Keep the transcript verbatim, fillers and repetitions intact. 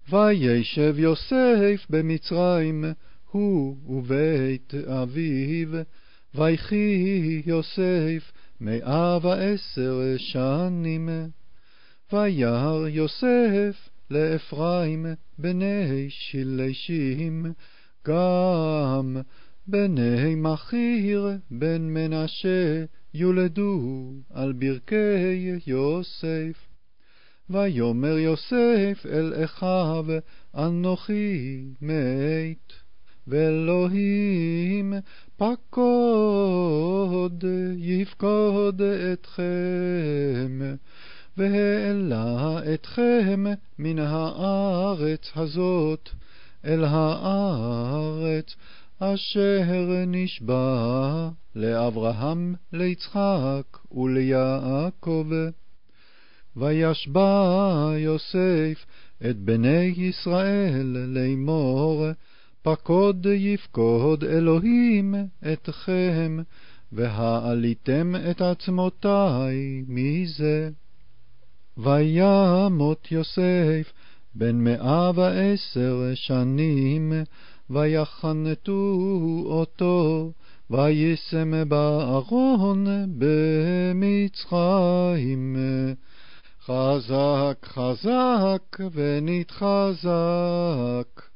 וישב יוסף במצרים, הוא ובית אביו, ויחי יוסף מאה ועשר שנים. וירא יוסף לאפרים בני שלישים, גם בני מכיר בן מנשה יולדו על ברכי יוסף. ויאמר יוסף אל אחיו, אנוכי מת, ואלוהים פקוד יפקוד אתכם, והעלה אתכם מן הארץ הזאת אל הארץ אשר נשבע לאברהם, ליצחק וליעקב. וישבע יוסף את בני ישראל לאמור, פקוד יפקוד אלוהים אתכם, והעליתם את עצמותי מזה. וימות יוסף בן מאה ועשר שנים, ויחנתו אותו, וישם בארון במצרים. חזק חזק ונתחזק.